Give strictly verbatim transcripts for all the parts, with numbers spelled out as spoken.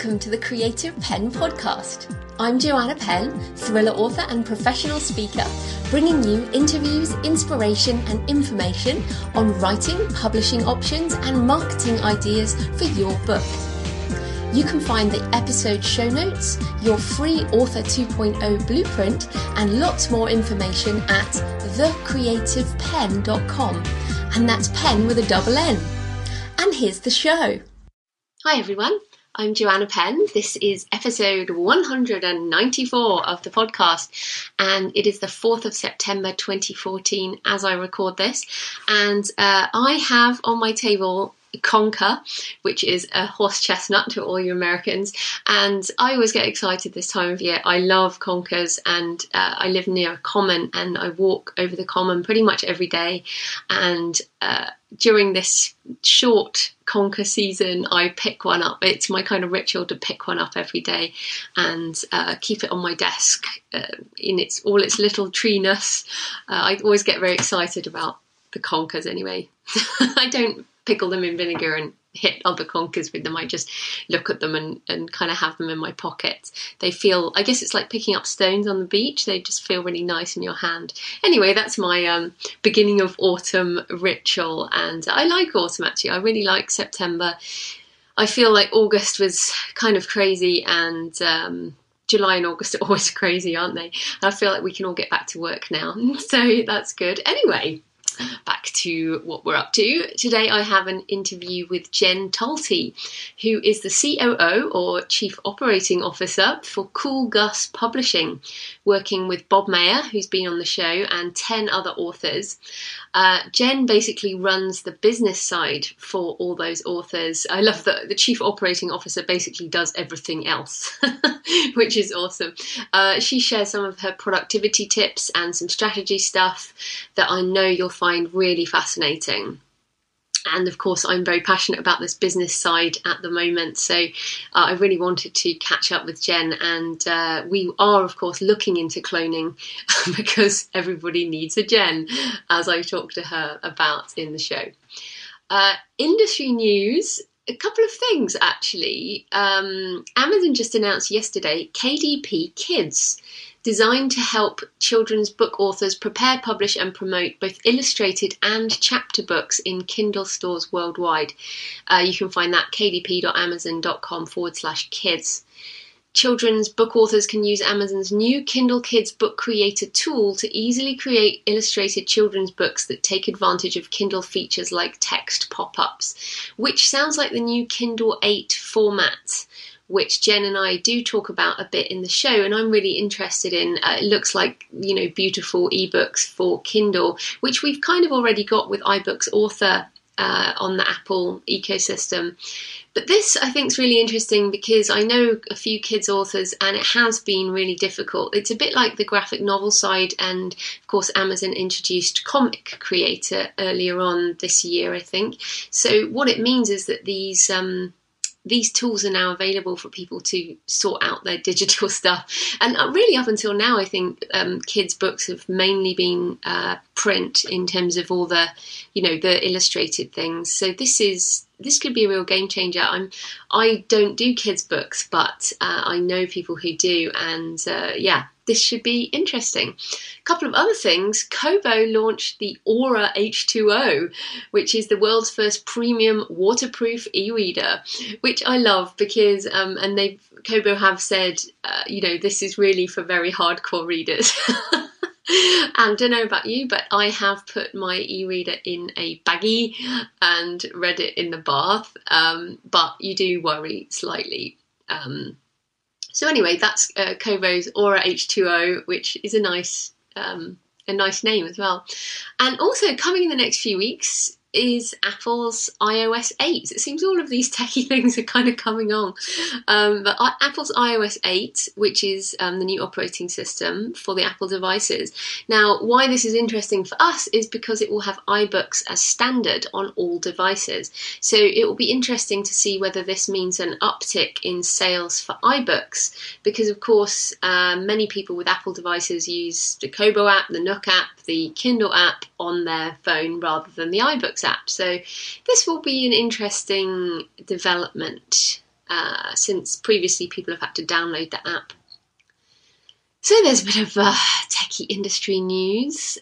welcome to the Creative Penn podcast. I'm Joanna Penn, thriller author and professional speaker, bringing you interviews, inspiration and information on writing, publishing options and marketing ideas for your book. You can find the episode show notes, your free Author two point oh blueprint and lots more information at the creative penn dot com, and that's pen with a double N. And here's the show. Hi everyone, I'm Joanna Penn. This is episode one hundred ninety-four of the podcast, and it is the fourth of September twenty fourteen as I record this, and uh, I have on my table Conker, which is a horse chestnut to all you Americans, and I always get excited this time of year. I love conkers, and uh, I live near a common and I walk over the common pretty much every day, and uh, during this short conker season I pick one up. It's my kind of ritual to pick one up every day and uh, keep it on my desk uh, in its all its little treeness. uh, I always get very excited about the conkers anyway. I don't pickle them in vinegar and hit other conkers with them. I just look at them and, and kind of have them in my pocket. They feel, I guess it's like picking up stones on the beach. They just feel really nice in your hand. Anyway, that's my um, beginning of autumn ritual, and I like autumn actually. I really like September. I feel like August was kind of crazy, and um, July and August are always crazy, aren't they? And I feel like we can all get back to work now, so that's good. Anyway, back to what we're up to. Today I have an interview with Jen Talty, who is the C O O or Chief Operating Officer for Cool Gus Publishing, working with Bob Mayer, who's been on the show, and ten other authors. Uh, Jen basically runs the business side for all those authors. I love that the Chief Operating Officer basically does everything else, which is awesome. Uh, she shares some of her productivity tips and some strategy stuff that I know you'll find really fascinating. And of course, I'm very passionate about this business side at the moment, so uh, I really wanted to catch up with Jen, and uh, we are, of course, looking into cloning because everybody needs a Jen, as I talked to her about in the show. Uh, industry news. A couple of things, actually. Um, Amazon just announced yesterday K D P Kids, designed to help children's book authors prepare, publish and promote both illustrated and chapter books in Kindle stores worldwide. Uh, you can find that kdp.amazon.com forward slash kids. Children's book authors can use Amazon's new Kindle Kids Book Creator tool to easily create illustrated children's books that take advantage of Kindle features like text pop-ups, which sounds like the new Kindle eight format, which Jen and I do talk about a bit in the show, and I'm really interested in. Uh, it looks like, you know, beautiful ebooks for Kindle, which we've kind of already got with iBooks Author uh, on the Apple ecosystem. But this, I think, is really interesting because I know a few kids authors, and it has been really difficult. It's a bit like the graphic novel side, and of course Amazon introduced Comic Creator earlier on this year, I think. So what it means is that these um, these tools are now available for people to sort out their digital stuff. And really up until now, I think um, kids' books have mainly been uh, print in terms of all the, you know, the illustrated things. So this is this could be a real game changer. I'm I don't do kids' books, but uh, I know people who do, and uh, yeah, this should be interesting. A couple of other things. Kobo launched the Aura H two O, which is the world's first premium waterproof e-reader, which I love because, um, and they Kobo have said, uh, you know, this is really for very hardcore readers. And I don't know about you, but I have put my e-reader in a baggie and read it in the bath, um, but you do worry slightly. Um, so anyway, that's uh, Kobo's Aura H two O, which is a nice, um, a nice name as well. And also coming in the next few weeks is Apple's i O S eight. It seems all of these techie things are kind of coming on. Um, but Apple's i O S eight, which is um, the new operating system for the Apple devices. Now, why this is interesting for us is because it will have iBooks as standard on all devices. So it will be interesting to see whether this means an uptick in sales for iBooks, because of course uh, many people with Apple devices use the Kobo app, the Nook app, the Kindle app on their phone rather than the iBooks app. So this will be an interesting development uh, since previously people have had to download the app. So there's a bit of uh, techie industry news.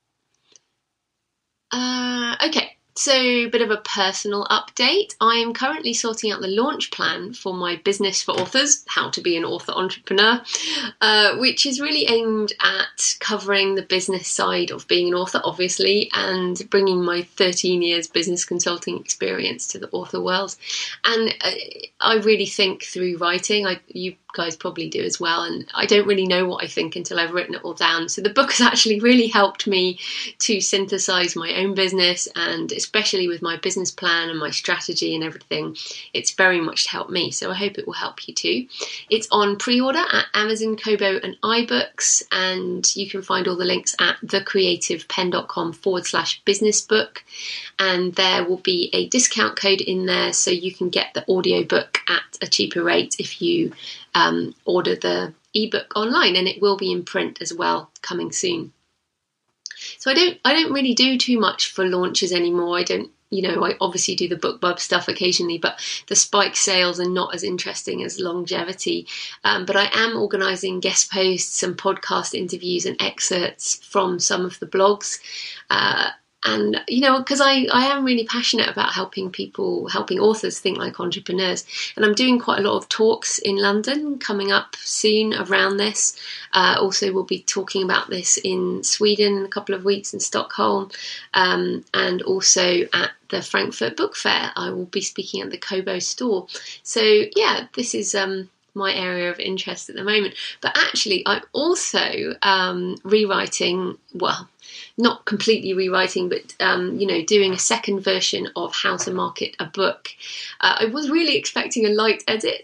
Uh, okay, so a bit of a personal update. I am currently sorting out the launch plan for my business for authors, How to Be an Author Entrepreneur, uh, which is really aimed at covering the business side of being an author, obviously, and bringing my thirteen years business consulting experience to the author world. And uh, I really think through writing, I, you guys probably do as well, and I don't really know what I think until I've written it all down. So the book has actually really helped me to synthesize my own business, and especially with my business plan and my strategy and everything, it's very much helped me. So I hope it will help you too. It's on pre-order at Amazon, Kobo and iBooks, and you can find all the links at thecreativepen.com forward slash business book, and there will be a discount code in there so you can get the audiobook at a cheaper rate if you Um, order the ebook online, and it will be in print as well coming soon. So I don't I don't really do too much for launches anymore. I don't, you know, I obviously do the BookBub stuff occasionally, but the spike sales are not as interesting as longevity. Um, but I am organising guest posts and podcast interviews and excerpts from some of the blogs. Uh, And, you know, because I, I am really passionate about helping people, helping authors think like entrepreneurs. And I'm doing quite a lot of talks in London coming up soon around this. Uh, also, we'll be talking about this in Sweden in a couple of weeks in Stockholm. Um, and also at the Frankfurt Book Fair, I will be speaking at the Kobo store. So, yeah, this is um, my area of interest at the moment. But actually, I'm also um, rewriting, well, not completely rewriting, but, um, you know, doing a second version of How to Market a Book. Uh, I was really expecting a light edit,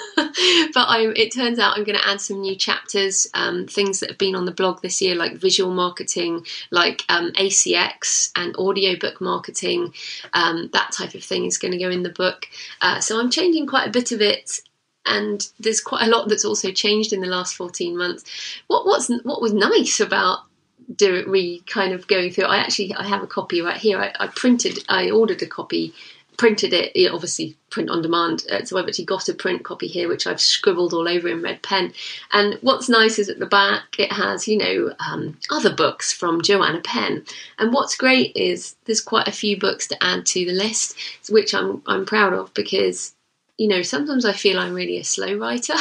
but I'm, it turns out I'm going to add some new chapters, um, things that have been on the blog this year, like visual marketing, like um, A C X and audiobook marketing. Um, that type of thing is going to go in the book. Uh, so I'm changing quite a bit of it. And there's quite a lot that's also changed in the last fourteen months. What what's what was nice about do we kind of going through, I actually I have a copy right here. I, I printed, I ordered a copy, printed it, you know, obviously print on demand. Uh, so I've actually got a print copy here, which I've scribbled all over in red pen. And what's nice is at the back, it has, you know, um, other books from Joanna Penn. And what's great is there's quite a few books to add to the list, which I'm I'm proud of, because, you know, sometimes I feel I'm really a slow writer.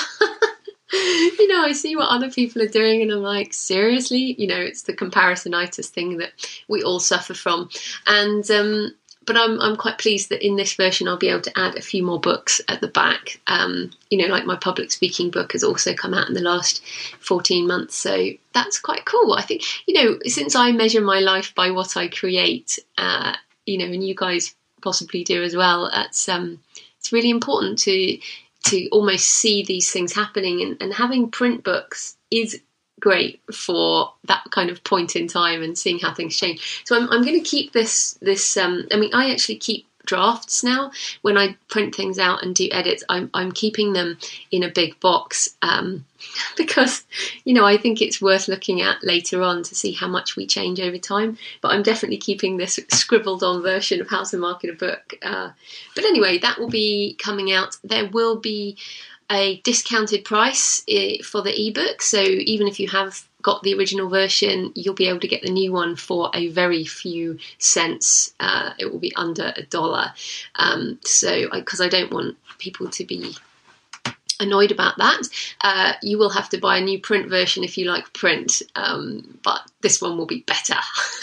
You know, I see what other people are doing and I'm like, seriously? You know, it's the comparisonitis thing that we all suffer from. And um, but I'm I'm quite pleased that in this version I'll be able to add a few more books at the back. Um, you know, like my public speaking book has also come out in the last fourteen months. So that's quite cool. I think, you know, since I measure my life by what I create, uh, you know, and you guys possibly do as well, it's, um, it's really important to... to almost see these things happening, and, and having print books is great for that kind of point in time and seeing how things change. So I'm, I'm going to keep this, this um, I mean, I actually keep drafts now. When I print things out and do edits, I'm, I'm keeping them in a big box um, because, you know, I think it's worth looking at later on to see how much we change over time. But I'm definitely keeping this scribbled on version of How to Market a Book. Uh, but anyway, that will be coming out. There will be a discounted price for the ebook. So even if you have got the original version, you'll be able to get the new one for a very few cents. Uh, it will be under a dollar. Um, so, because I, I don't want people to be annoyed about that, uh, you will have to buy a new print version if you like print. Um, but this one will be better.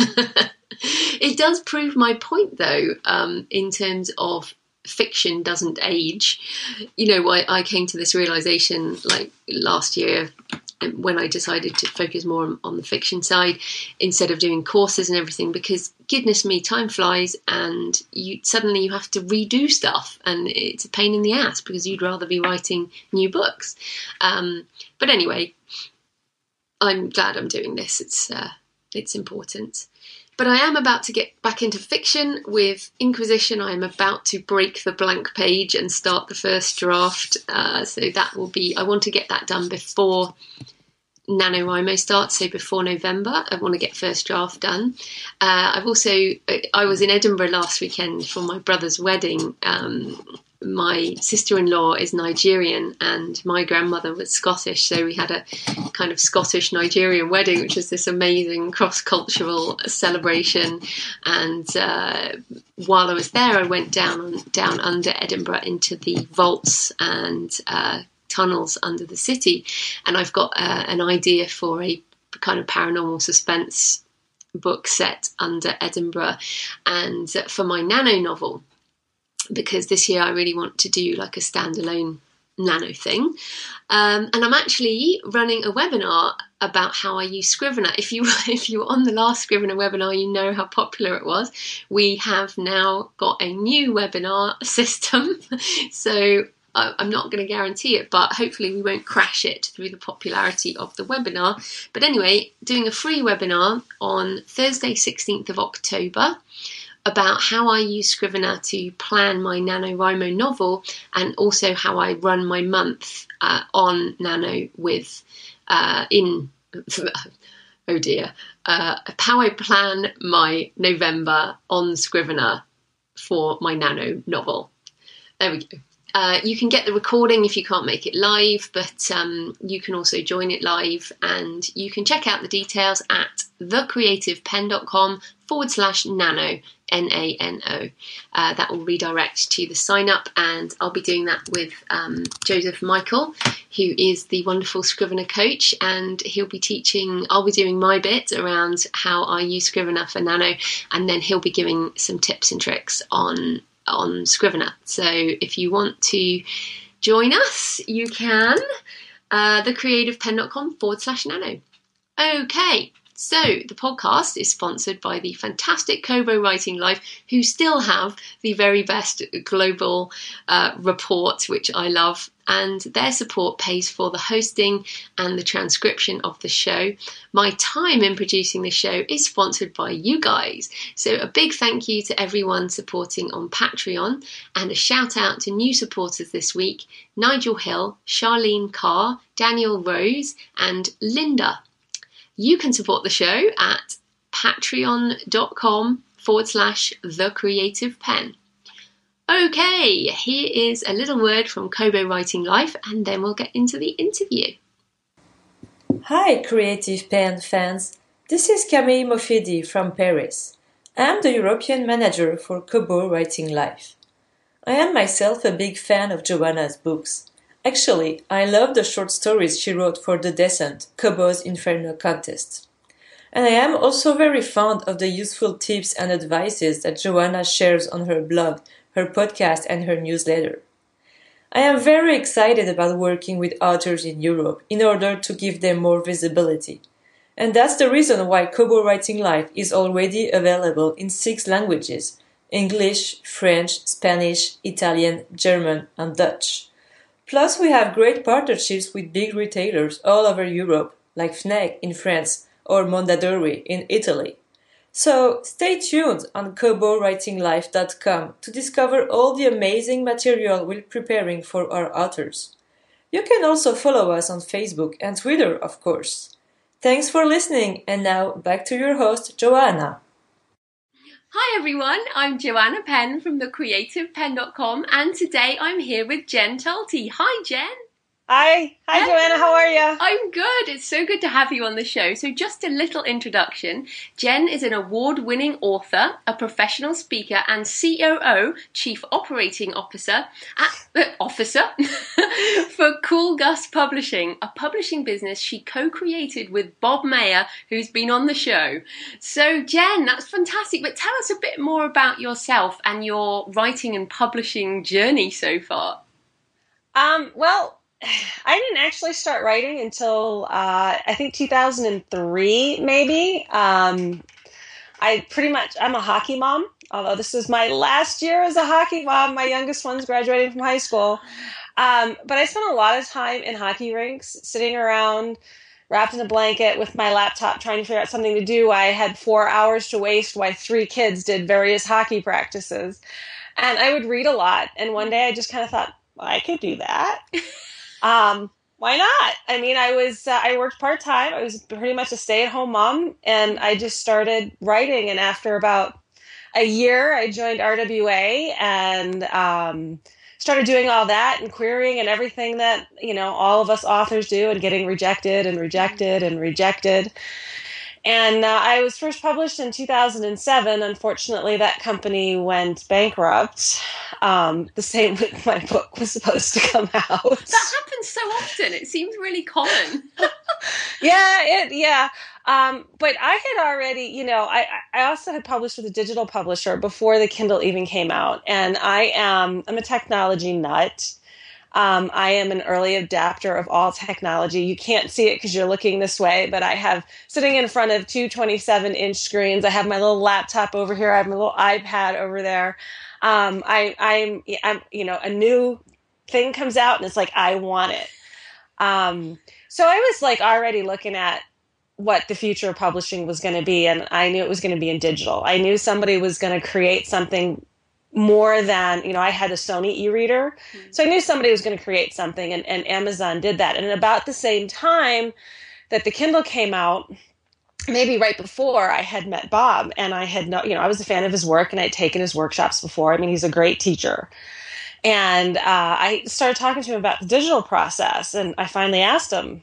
It does prove my point, though, um, in terms of fiction doesn't age. You know, I, I came to this realization like last year when I decided to focus more on, on the fiction side instead of doing courses and everything, because goodness me, time flies and you suddenly you have to redo stuff and it's a pain in the ass because you'd rather be writing new books. Um, but anyway, I'm glad I'm doing this. It's uh, it's important. But I am about to get back into fiction with Inquisition. I am about to break the blank page and start the first draft. Uh, so that will be, I want to get that done before NaNoWriMo starts, so before November. I want to get first draft done. Uh, I've also, I was in Edinburgh last weekend for my brother's wedding, um, my sister-in-law is Nigerian and my grandmother was Scottish, so we had a kind of Scottish Nigerian wedding, which was this amazing cross-cultural celebration. And uh, while I was there, I went down down under Edinburgh into the vaults and uh, tunnels under the city, and I've got uh, an idea for a kind of paranormal suspense book set under Edinburgh, and for my nano novel, because this year I really want to do like a standalone nano thing. Um, and I'm actually running a webinar about how I use Scrivener. If you if you were on the last Scrivener webinar, you know how popular it was. We have now got a new webinar system, so I'm not going to guarantee it, but hopefully we won't crash it through the popularity of the webinar. But anyway, doing a free webinar on Thursday, sixteenth of October, about how I use Scrivener to plan my NaNoWriMo novel, and also how I run my month uh, on Nano with, uh, in, oh dear, uh, how I plan my November on Scrivener for my Nano novel. There we go. Uh, you can get the recording if you can't make it live, but um, you can also join it live, and you can check out the details at thecreativepen.com forward slash nano, N A N O. Uh, that will redirect to the sign up, and I'll be doing that with um, Joseph Michael, who is the wonderful Scrivener coach, and he'll be teaching, I'll be doing my bit around how I use Scrivener for Nano, and then he'll be giving some tips and tricks on on Scrivener. So if you want to join us, you can. Uh, thecreativepen.com forward slash nano. Okay, so the podcast is sponsored by the fantastic Kobo Writing Life, who still have the very best global uh, report, which I love, and their support pays for the hosting and the transcription of the show. My time in producing the show is sponsored by you guys. So a big thank you to everyone supporting on Patreon, and a shout out to new supporters this week: Nigel Hill, Charlene Carr, Daniel Rose, and Linda. You can support the show at patreon.com forward slash the creative pen. Okay, here is a little word from Kobo Writing Life, and then we'll get into the interview. Hi, Creative Pen fans. This is Camille Mofidi from Paris. I am the European manager for Kobo Writing Life. I am myself a big fan of Joanna's books. Actually, I love the short stories she wrote for The Descent, Kobo's Inferno contest. And I am also very fond of the useful tips and advices that Joanna shares on her blog, her podcast, and her newsletter. I am very excited about working with authors in Europe in order to give them more visibility. And that's the reason why Kobo Writing Life is already available in six languages: English, French, Spanish, Italian, German, and Dutch. Plus, we have great partnerships with big retailers all over Europe, like Fnac in France or Mondadori in Italy. So stay tuned on kobo writing life dot com to discover all the amazing material we're preparing for our authors. You can also follow us on Facebook and Twitter, of course. Thanks for listening, and now back to your host, Joanna. Hi everyone, I'm Joanna Penn from the creative pen dot com, and today I'm here with Jen Talty. Hi Jen. Hi. Hi, Hello. Joanna. How are you? I'm good. It's so good to have you on the show. So just a little introduction. Jen is an award-winning author, a professional speaker, and C O O, Chief Operating Officer, at, uh, officer for Cool Gus Publishing, a publishing business she co-created with Bob Mayer, who's been on the show. So Jen, that's fantastic. But tell us a bit more about yourself and your writing and publishing journey so far. Um, well, I didn't actually start writing until uh, I think two thousand three, maybe. Um, I pretty much, I'm a hockey mom, although this is my last year as a hockey mom. My youngest one's graduating from high school. Um, but I spent a lot of time in hockey rinks, sitting around, wrapped in a blanket with my laptop, trying to figure out something to do. I had four hours to waste while three kids did various hockey practices. And I would read a lot. And one day I just kind of thought, well, I could do that. Um, why not? I mean, I was, uh, I worked part-time. I was pretty much a stay-at-home mom, and I just started writing. And after about a year, I joined R W A and, um, started doing all that and querying and everything that, you know, all of us authors do, and getting rejected and rejected and rejected. And uh, I was first published in two thousand seven. Unfortunately, that company went bankrupt um, the same week my book was supposed to come out. That happens so often. It seems really common. yeah, it, yeah. Um, but I had already, you know, I, I also had published with a digital publisher before the Kindle even came out. And I am, I'm a technology nut. Um, I am an early adapter of all technology. You can't see it because you're looking this way, but I have sitting in front of two twenty-seven inch screens. I have my little laptop over here. I have my little iPad over there. Um, I, I'm, I'm, you know, a new thing comes out and it's like, I want it. Um, so I was like already looking at what the future of publishing was going to be. And I knew it was going to be in digital. I knew somebody was going to create something more than, you know, I had a Sony e-reader. Mm-hmm. So I knew somebody was going to create something, and, and Amazon did that. And at about the same time that the Kindle came out, maybe right before, I had met Bob, and I had, no, you know, I was a fan of his work, and I'd taken his workshops before. I mean, he's a great teacher. And uh, I started talking to him about the digital process, and I finally asked him,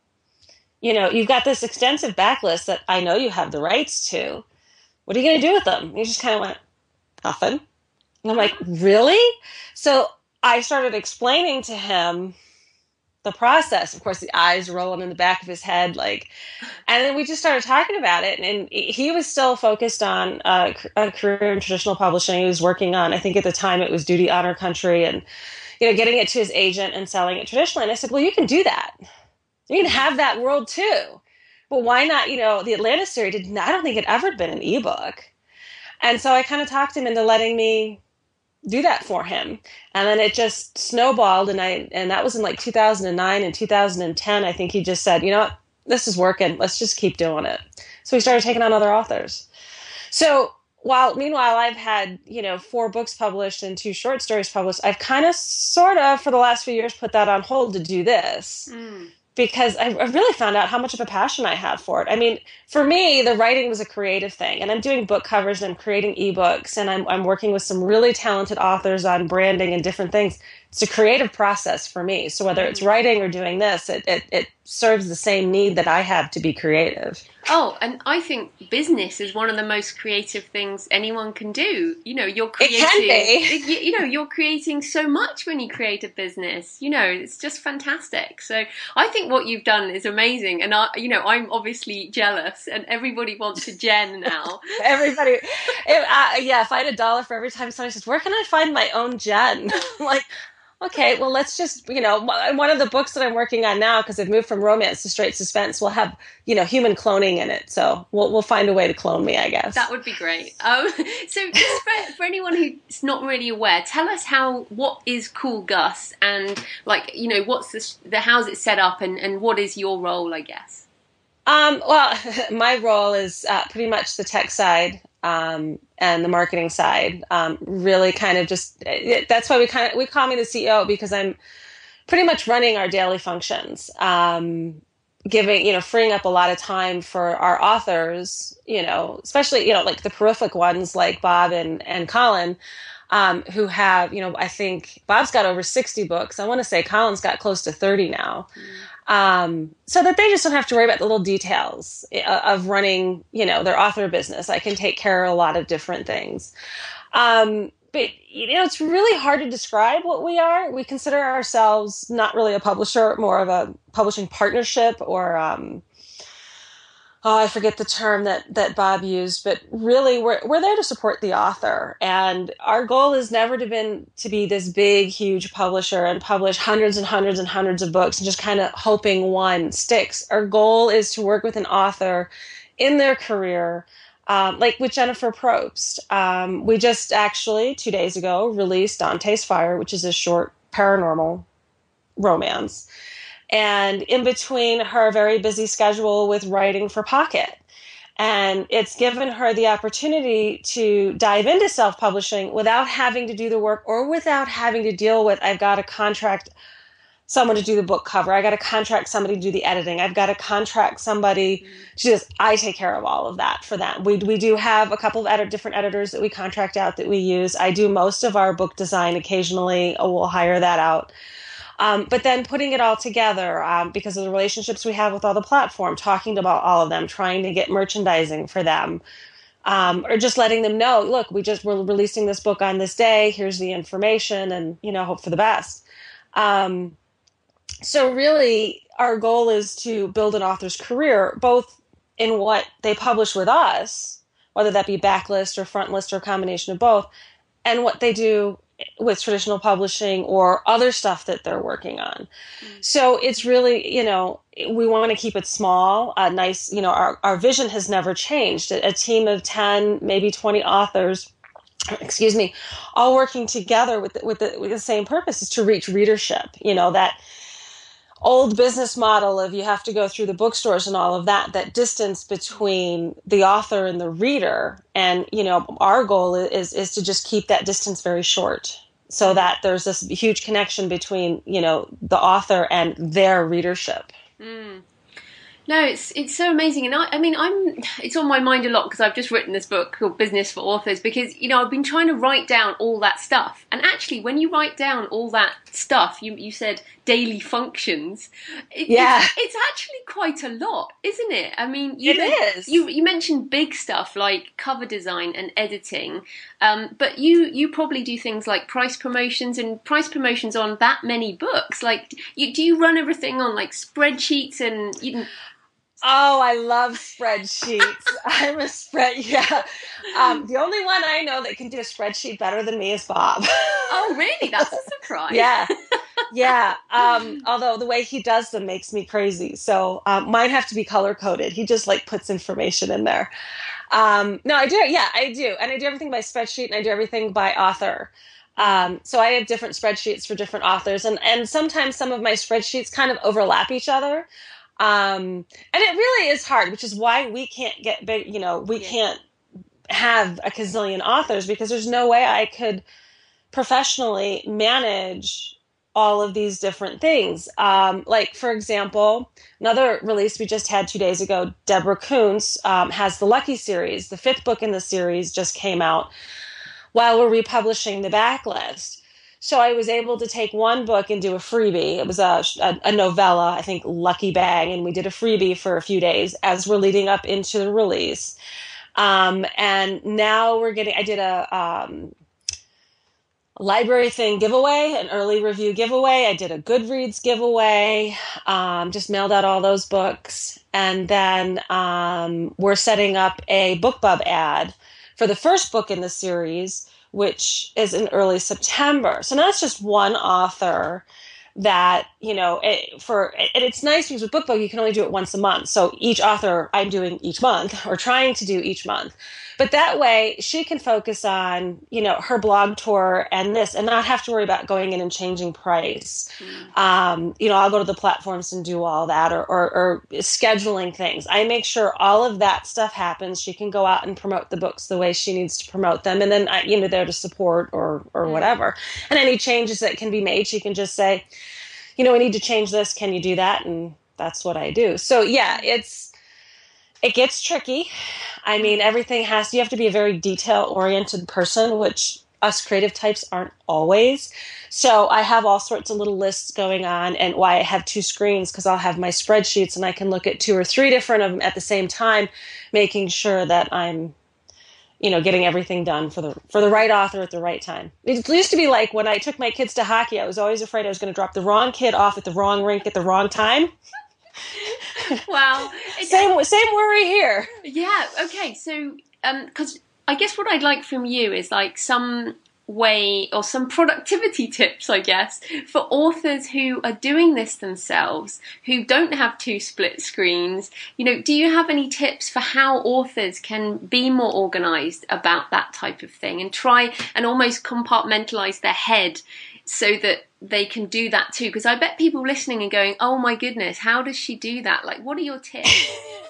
you know, you've got this extensive backlist that I know you have the rights to. What are you going to do with them? And he just kind of went, nothing. And I'm like, really? So I started explaining to him the process. Of course, the eyes rolling in the back of his head, like, and then we just started talking about it. And he was still focused on uh, a career in traditional publishing. He was working on, I think at the time it was Duty, Honor, Country, and, you know, getting it to his agent and selling it traditionally. And I said, well, you can do that. You can have that world too. But why not, you know, the Atlantis series did not, I don't think it ever been an ebook. And so I kind of talked him into letting me do that for him. And then it just snowballed. And I, and that was in like two thousand nine and two thousand ten. I think he just said, you know what, this is working. Let's just keep doing it. So we started taking on other authors. So while, meanwhile, I've had, you know, four books published and two short stories published, I've kind of sort of for the last few years put that on hold to do this. Mm. Because I really found out how much of a passion I have for it. I mean, for me, the writing was a creative thing. And I'm doing book covers and I'm creating ebooks. And I'm I'm working with some really talented authors on branding and different things. It's a creative process for me. So whether it's writing or doing this, it, it, it serves the same need that I have to be creative. Oh, and I think business is one of the most creative things anyone can do. You know, you're creating, it can be. you, you know, you're creating so much when you create a business. You know, it's just fantastic. So I think what you've done is amazing. And I, you know, I'm obviously jealous, and everybody wants a Jen now. Everybody, if, uh, yeah. If I had a dollar for every time somebody says, "Where can I find my own Jen?" I'm like, okay, well, let's just, you know, one of the books that I'm working on now, because I've moved from romance to straight suspense, will have, you know, human cloning in it. So we'll we'll find a way to clone me, I guess. That would be great. Um, so just for, for anyone who's not really aware, tell us how, what is Cool Gus, and like, you know, what's the, the how's it set up, and, and what is your role, I guess? Um, well, my role is uh, pretty much the tech side. Um, and the marketing side, um, really kind of just, it, that's why we kind of, we call me the C E O, because I'm pretty much running our daily functions, um, giving, you know, freeing up a lot of time for our authors, you know, especially, you know, like the prolific ones like Bob and, and Colin, um, who have, you know, I think Bob's got over sixty books. I want to say Colin's got close to thirty now. Mm. Um, so that they just don't have to worry about the little details of running, you know, their author business. I can take care of a lot of different things. Um, but, you know, it's really hard to describe what we are. We consider ourselves not really a publisher, more of a publishing partnership, or, um, oh, I forget the term that, that Bob used, but really we're, we're there to support the author. And our goal has never been to be this big, huge publisher and publish hundreds and hundreds and hundreds of books and just kind of hoping one sticks. Our goal is to work with an author in their career, um, like with Jennifer Probst. Um, we just actually, two days ago, released Dante's Fire, which is a short paranormal romance. And in between her very busy schedule with writing for Pocket. And it's given her the opportunity to dive into self-publishing without having to do the work, or without having to deal with, I've got to contract someone to do the book cover. I got to contract somebody to do the editing. I've got to contract somebody mm-hmm. to do this. I take care of all of that for them. We we do have a couple of edit, different editors that we contract out that we use. I do most of our book design. Occasionally, we'll hire that out. Um, but then putting it all together um, because of the relationships we have with all the platform, talking about all of them, trying to get merchandising for them, um, or just letting them know, look, we just we're releasing this book on this day. Here's the information, and you know, hope for the best. Um, so really, our goal is to build an author's career, both in what they publish with us, whether that be backlist or frontlist or a combination of both, and what they do with traditional publishing or other stuff that they're working on. Mm-hmm. So it's really, you know, we want to keep it small, uh, nice, you know, our, our vision has never changed. A, a team of ten, maybe twenty authors, excuse me, all working together with the, with the, with the same purpose is to reach readership. You know, that old business model of you have to go through the bookstores and all of that, that distance between the author and the reader. And, you know, our goal is, is to just keep that distance very short so that there's this huge connection between, you know, the author and their readership. Mm. No, it's it's so amazing, and I, I mean, I'm. It's on my mind a lot because I've just written this book called Business for Authors. Because you know, I've been trying to write down all that stuff, and actually, when you write down all that stuff, you you said daily functions. It, yeah, it's, it's actually quite a lot, isn't it? I mean, you, it is. You you mentioned big stuff like cover design and editing, um, but you you probably do things like price promotions and price promotions on that many books. Like, you do you run everything on like spreadsheets and you. Oh, I love spreadsheets. I'm a spread, yeah. Um, the only one I know that can do a spreadsheet better than me is Bob. Oh, really? That's a surprise. Yeah, yeah. Um, although the way he does them makes me crazy. So um, mine have to be color coded. He just like puts information in there. Um, no, I do. Yeah, I do. And I do everything by spreadsheet and I do everything by author. Um, so I have different spreadsheets for different authors. And, and sometimes some of my spreadsheets kind of overlap each other. Um, and it really is hard, which is why we can't get big, you know, we yeah. can't have a gazillion authors because there's no way I could professionally manage all of these different things. Um, like, for example, another release we just had two days ago, Deborah Koontz, um, has the Lucky series. The fifth book in the series just came out while we're republishing the backlist. So I was able to take one book and do a freebie. It was a, a, a novella, I think, Lucky Bag, and we did a freebie for a few days as we're leading up into the release. Um, and now we're getting, I did a um, library thing giveaway, an early review giveaway. I did a Goodreads giveaway, um, just mailed out all those books. And then um, we're setting up a BookBub ad for the first book in the series, which is in early September. So now it's just one author that, you know, it, for, and it's nice because with BookBub, you can only do it once a month. So each author I'm doing each month or trying to do each month. But that way she can focus on, you know, her blog tour and this and not have to worry about going in and changing price. Mm. Um, you know, I'll go to the platforms and do all that or, or, or scheduling things. I make sure all of that stuff happens. She can go out and promote the books the way she needs to promote them. And then, I, you know, there to support or, or mm. whatever. And any changes that can be made, she can just say, you know, we need to change this. Can you do that? And that's what I do. So yeah, it's, it gets tricky. I mean, everything has, you have to be a very detail-oriented person, which us creative types aren't always. So I have all sorts of little lists going on, and why I have two screens, because I'll have my spreadsheets and I can look at two or three different of them at the same time, making sure that I'm, you know, getting everything done for the for the right author at the right time. It used to be like when I took my kids to hockey, I was always afraid I was going to drop the wrong kid off at the wrong rink at the wrong time. Wow. Same same worry here. Yeah. Okay. So, um, because I guess what I'd like from you is like some way or some productivity tips, I guess, for authors who are doing this themselves, who don't have two split screens. You know, do you have any tips for how authors can be more organized about that type of thing and try and almost compartmentalize their head so that they can do that too? Because I bet people listening are going, oh my goodness, how does she do that? Like, what are your tips?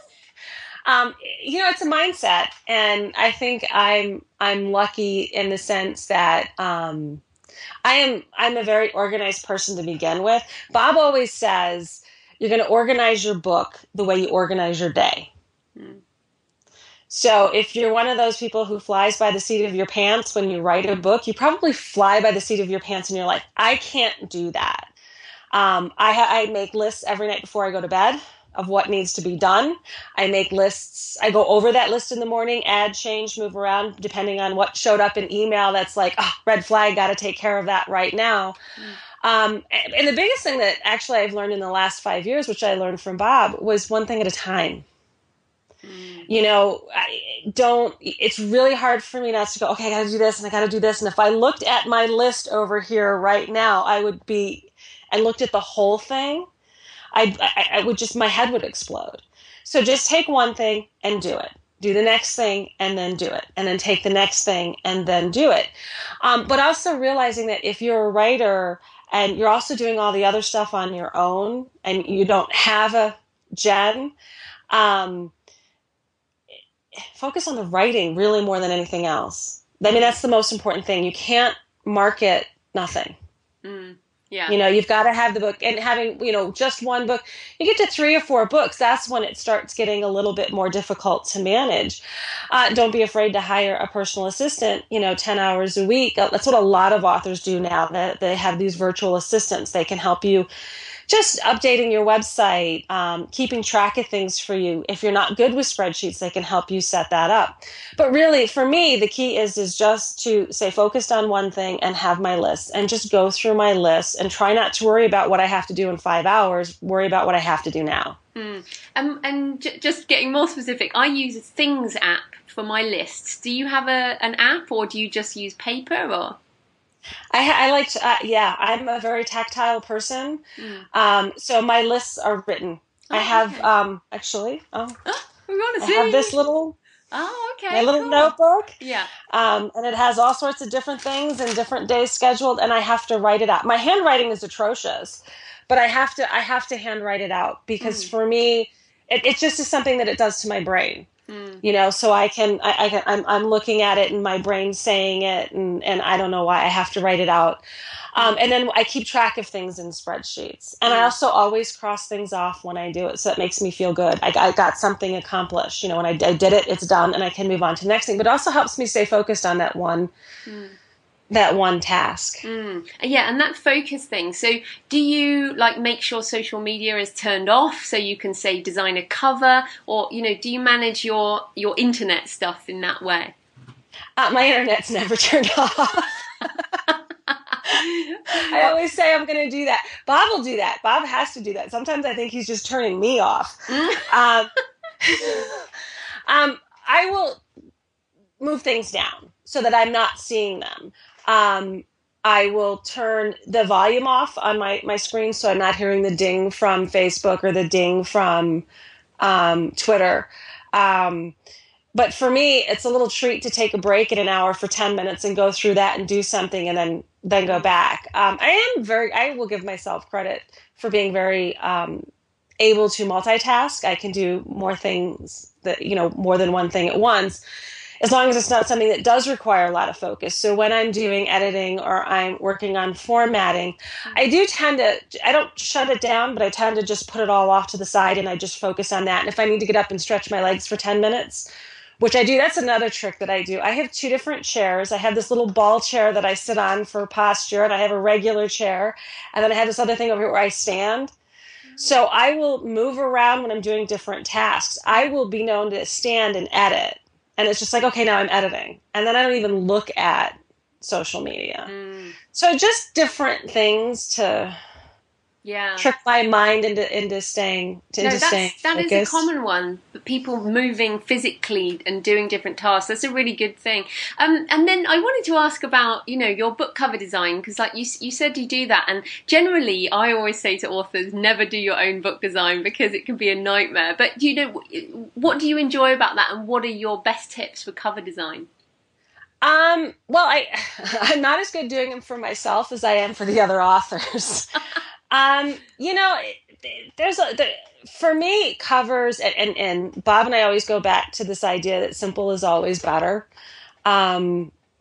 um, you know, it's a mindset. And I think I'm, I'm lucky in the sense that, um, I am, I'm a very organized person to begin with. Bob always says, you're going to organize your book the way you organize your day. Mm. So if you're one of those people who flies by the seat of your pants when you write a book, you probably fly by the seat of your pants in your life. I can't do that. Um, I, ha- I make lists every night before I go to bed of what needs to be done. I make lists. I go over that list in the morning, add, change, move around, depending on what showed up in email. That's like, oh, red flag, got to take care of that right now. Mm. Um, and, and the biggest thing that actually I've learned in the last five years, which I learned from Bob, was one thing at a time. Mm. You know, I don't, it's really hard for me not to go, okay, I got to do this and I got to do this. And if I looked at my list over here right now, I would be, and looked at the whole thing, I, I, I would just, my head would explode. So just take one thing and do it. Do the next thing and then do it. And then take the next thing and then do it. Um, but also realizing that if you're a writer and you're also doing all the other stuff on your own and you don't have a Jen, um, focus on the writing really more than anything else. I mean, that's the most important thing. You can't market nothing. Mm. Yeah. You know, you've got to have the book, and having, you know, just one book, you get to three or four books. That's when it starts getting a little bit more difficult to manage. Uh, don't be afraid to hire a personal assistant, you know, ten hours a week. That's what a lot of authors do now. That they have these virtual assistants. They can help you just updating your website, um, keeping track of things for you. If you're not good with spreadsheets, they can help you set that up. But really, for me, the key is is just to stay focused on one thing and have my list and just go through my list and try not to worry about what I have to do in five hours. Worry about what I have to do now. Mm. Um, and j- just getting more specific, I use a Things app for my lists. Do you have a an app, or do you just use paper, or? I, I like to, uh, yeah, I'm a very tactile person. Mm. Um, so my lists are written. Oh, I have, okay. um, actually, oh, we want to I see. have this little, oh, okay, my little cool. notebook. Yeah. Um, and it has all sorts of different things and different days scheduled, and I have to write it out. My handwriting is atrocious, but I have to, I have to handwrite it out because mm. for me, it, it just is something that it does to my brain. Mm. You know, so I can, I, I can, I'm, I'm looking at it and my brain's saying it, and, and I don't know why I have to write it out. Um, and then I keep track of things in spreadsheets, and mm. I also always cross things off when I do it. So it makes me feel good. I, I got something accomplished. You know, when I, I did it, it's done, and I can move on to the next thing. But it also helps me stay focused on that one. Mm. that one task. Mm. Yeah, and that focus thing. So do you like make sure social media is turned off so you can say design a cover, or, you know, do you manage your, your internet stuff in that way? Uh, my internet's never turned off. I always say I'm going to do that. Bob will do that. Bob has to do that. Sometimes I think he's just turning me off. um, um, I will move things down so that I'm not seeing them. Um, I will turn the volume off on my, my screen so I'm not hearing the ding from Facebook or the ding from um, Twitter. Um, but for me, it's a little treat to take a break in an hour for ten minutes and go through that and do something and then then go back. Um, I am very, I will give myself credit for being very um, able to multitask. I can do more things, that you know, more than one thing at once, as long as it's not something that does require a lot of focus. So when I'm doing editing or I'm working on formatting, I do tend to, I don't shut it down, but I tend to just put it all off to the side and I just focus on that. And if I need to get up and stretch my legs for ten minutes, which I do, that's another trick that I do. I have two different chairs. I have this little ball chair that I sit on for posture, and I have a regular chair. And then I have this other thing over here where I stand. So I will move around when I'm doing different tasks. I will be known to stand and edit. And it's just like, okay, now I'm editing. And then I don't even look at social media. Mm. So just different things to yeah. trick my mind into into staying to no, into that's, staying that focused. is a common one. People moving physically and doing different tasks. That's a really good thing. Um, and then I wanted to ask about, you know, your book cover design, because like you you said you do that. And generally, I always say to authors, never do your own book design because it can be a nightmare. But you know, what do you enjoy about that, and what are your best tips for cover design? Um, well, I I'm not as good doing them for myself as I am for the other authors. Um, you know, there's a, the, for me, covers, and, and, and Bob and I always go back to this idea that simple is always better. Um,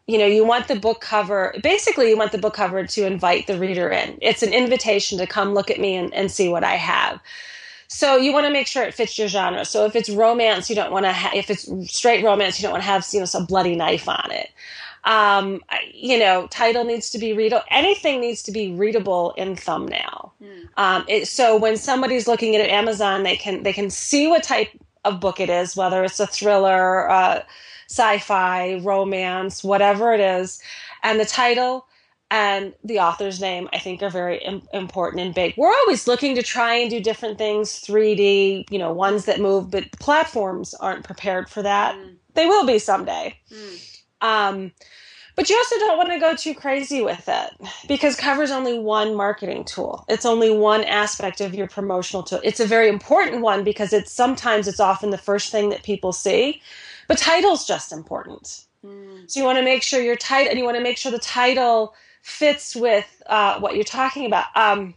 you know, you want the book cover, basically you want the book cover to invite the reader in. It's an invitation to come look at me and, and see what I have. So you want to make sure it fits your genre. So if it's romance, you don't want to have, if it's straight romance, you don't want to have, you know, some bloody knife on it. Um, you know, title needs to be readable. Anything needs to be readable in thumbnail. Mm. Um, it, so when somebody's looking at it, Amazon, they can, they can see what type of book it is, whether it's a thriller, uh, sci-fi, romance, whatever it is. And the title and the author's name, I think, are very im- important and big. We're always looking to try and do different things, three D, you know, ones that move, but platforms aren't prepared for that. Mm. They will be someday. Mm. Um, but you also don't want to go too crazy with it, because cover is only one marketing tool. It's only one aspect of your promotional tool. It's a very important one because it's sometimes it's often the first thing that people see, but title's just important. Mm. So you want to make sure your title, and you want to make sure the title fits with uh, what you're talking about. Um,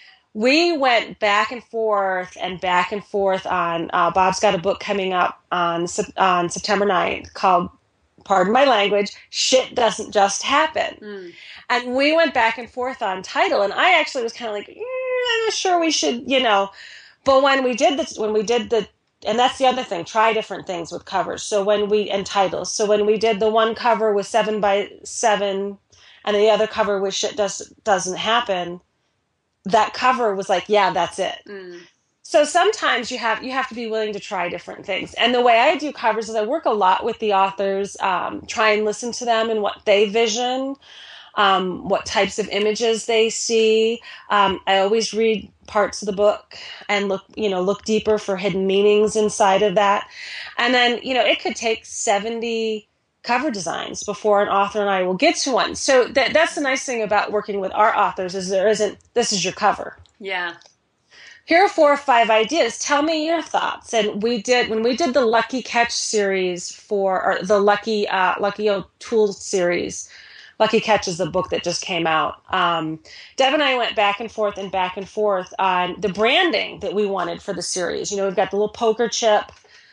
we went back and forth and back and forth on, uh, Bob's got a book coming up on, on September ninth called, pardon my language, Shit Doesn't Just Happen. Mm. And we went back and forth on title, and I actually was kind of like, eh, I'm not sure we should, you know. But when we did this, when we did the, and that's the other thing, try different things with covers. So when we, and titles. So when we did the one cover with seven by seven, and the other cover with Shit Does, Doesn't Happen, that cover was like, yeah, that's it. Mm. So sometimes you have you have to be willing to try different things. And the way I do covers is I work a lot with the authors, um, try and listen to them and what they vision, um, what types of images they see. Um, I always read parts of the book and look, you know, look deeper for hidden meanings inside of that. And then, you know, it could take seventy cover designs before an author and I will get to one. So that that's the nice thing about working with our authors, is there isn't, this is your cover. Yeah. Here are four or five ideas. Tell me your thoughts. And we did, when we did the Lucky Catch series for, or the Lucky, uh, Lucky O'Toole series, Lucky Catch is the book that just came out. Um, Deb and I went back and forth and back and forth on the branding that we wanted for the series. You know, we've got the little poker chip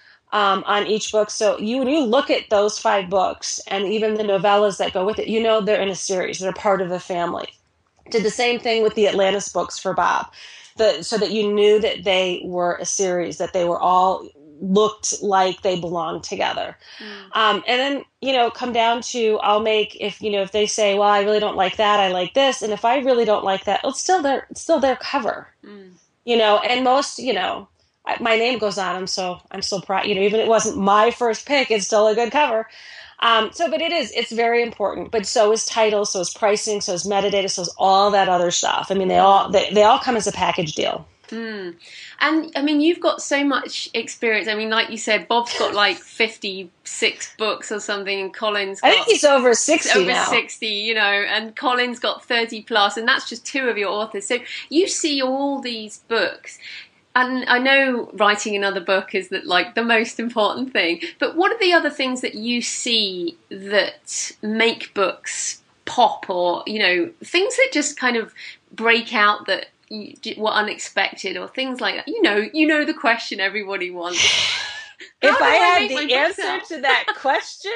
um, on each book. So you, when you look at those five books and even the novellas that go with it, you know they're in a series. They're part of a family. Did the same thing with the Atlantis books for Bob. The, so that you knew that they were a series, that they were all looked like they belonged together. Mm. Um, and then, you know, come down to, I'll make, if, you know, if they say, well, I really don't like that, I like this. And if I really don't like that, it's still their, it's still their cover, mm. you know, and most, you know, my name goes on them. So I'm so proud, you know, even if it wasn't my first pick, it's still a good cover. Um, so, but it is, it's very important, but so is title, so is pricing, so is metadata, so is all that other stuff. I mean, they all, they, they all come as a package deal. Mm. And I mean, you've got so much experience. I mean, like you said, Bob's got like fifty-six books or something, and Colin's got, I think he's over sixty over now. sixty, you know, and Colin's got thirty plus, and that's just two of your authors. So you see all these books. And I know writing another book is that like the most important thing, but what are the other things that you see that make books pop, or, you know, things that just kind of break out that you, were unexpected, or things like that? You know, you know the question everybody wants. If I, I had the answer out? to that question,